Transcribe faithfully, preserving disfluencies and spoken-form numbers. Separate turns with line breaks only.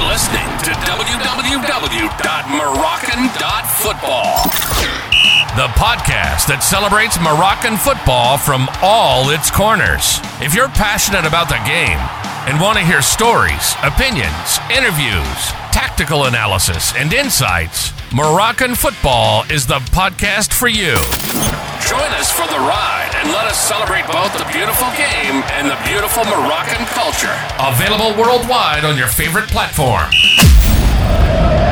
You're listening to w w w dot moroccan dot football, the podcast that celebrates Moroccan football from all its corners. If you're passionate about the game and want to hear stories, opinions, interviews, tactical analysis, and insights, Moroccan football is the podcast for you. Join us for the ride and let us celebrate both the beautiful game and the beautiful Moroccan culture. Available worldwide on your favorite platform.